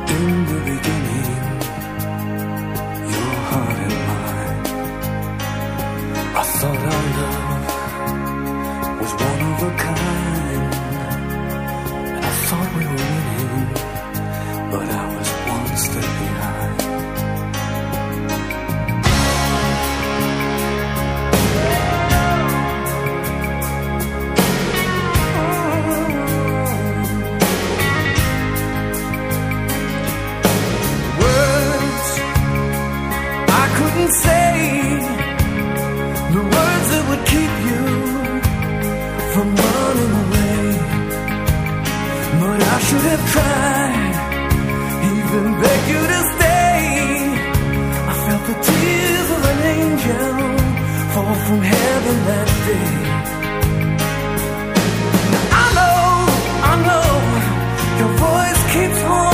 In the beginning, your heart and mine. I thought our love was one of a kind, and I thought we were winning, but I was one step behind. Say the words that would keep you from running away, but I should have tried, even begged you to stay. I felt the tears of an angel fall from heaven that day. Now I know your voice keeps haunting